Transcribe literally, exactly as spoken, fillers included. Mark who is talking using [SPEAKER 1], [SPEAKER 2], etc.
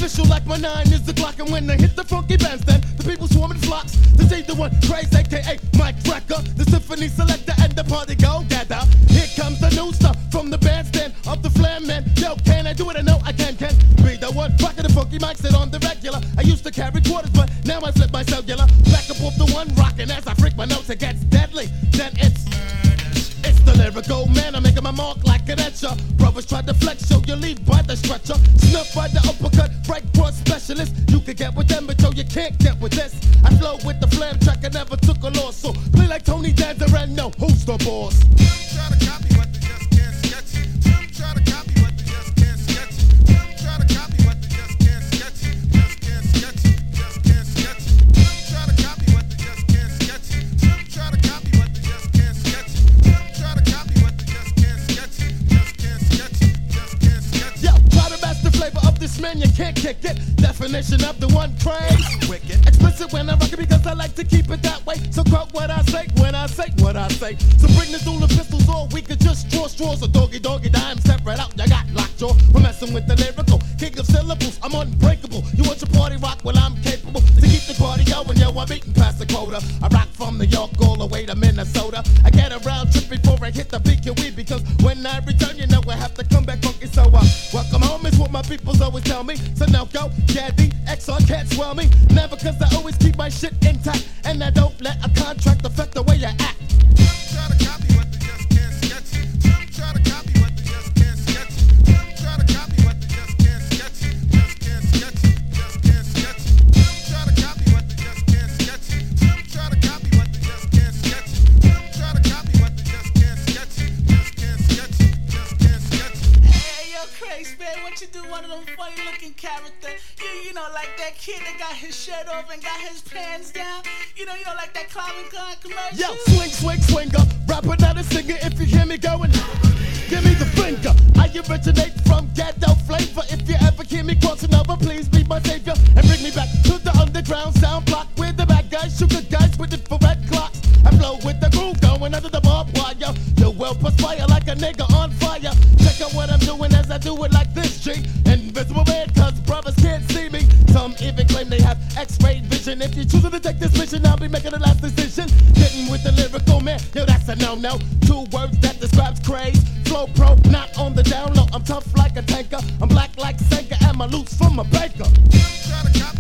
[SPEAKER 1] Official like my nine is the Glock, and when I hit the funky bandstand, the people swarm in flocks to see the one crazy, aka Mike Wrecker, the symphony selector, and the party go gather. Here comes the new stuff from the bandstand of the Flam Man. Yo, can I do it? I know I can, can be the one rocking the funky mic, sit on the regular. I used to carry quarters, but now I flip my cellular. Back up off the one rocking as I freak my notes, it gets deadly. Then it's It's the lyrical man, I'm making my mark like an etcher. Brothers try to flex, so you leave by the stretcher. Snuff by the uppercut, break broad specialist. You can get with them, but yo, you can't get with this. I flow with the flam track, I never took a loss. So play like Tony Danza and know who's the boss.
[SPEAKER 2] Try to copy what they just can't sketch. Try to copy what they just can't sketch. Try to copy what they just can't sketch. Just can't sketch. Just can't sketch. Try to copy what they just can't sketch. Try to copy what they just can't sketch. Try to copy what they just can't sketch. Just can't sketch. Just can't sketch.
[SPEAKER 1] Yo, try to match the flavor of this man, you can't kick it. Definition of the one craze. Wicked. Explicit when I rock it because I like to keep it that way. So quote what I say when I say what I say. So bring the dual pistols or we could just draw straws. A doggy doggy dime, step right out, you got lockjaw. We're messing with the lyrical king of syllables. I'm unbreakable. You want your party rock? Well, I'm capable to keep the party going. Yo, I'm eating past the quota. I rock from New York all the way to Minnesota. I get a round trip before I hit the B Q E because when I return, you know I have to come back funky. So uh, welcome home is what my peoples always tell me. So now go, Gaddy, X R can't swell me. Never, cause I always keep my shit intact, and I don't let a contract affect the way I act.
[SPEAKER 2] Try to copy what they just can't sketch. Try to copy what they just can't sketch. Try to copy what they just can't sketch. Just can't sketch. Just can't sketch. Try to copy what they just can't sketch. Try to copy what they just can't sketch. Try to copy what they just can't sketch. Just can't sketch. Just can't sketch.
[SPEAKER 3] Hey, yo, Craze, man, what you do? One of them funny looking characters. You, you know, like that kid that got his shirt off and got his pants down. You know, you know, like that Calvin Klein commercial.
[SPEAKER 1] Yo, swing, swing, swinger, rapper, not a singer. If you hear me going, give me the finger. I originate from ghetto flavor. If you ever hear me crossing over, please be my savior and bring me back to the underground sound block where the bad guys shoot the guys with infrared clocks. I flow with the groove going under the barbed wire. You will perspire like a nigga on fire. Check out what I'm doing as I do it like this, G. Invisible man, cause brothers can't see me. Some even claim they have X-ray vision. If you choose to take this mission, I'll be making the last decision. Getting with the lyrical man, yo, that's a no-no. Two words that describes craze. Flow pro, not on the down low. I'm tough like a tanker. I'm black like Senka, and my loot's from a baker.
[SPEAKER 2] Try to copy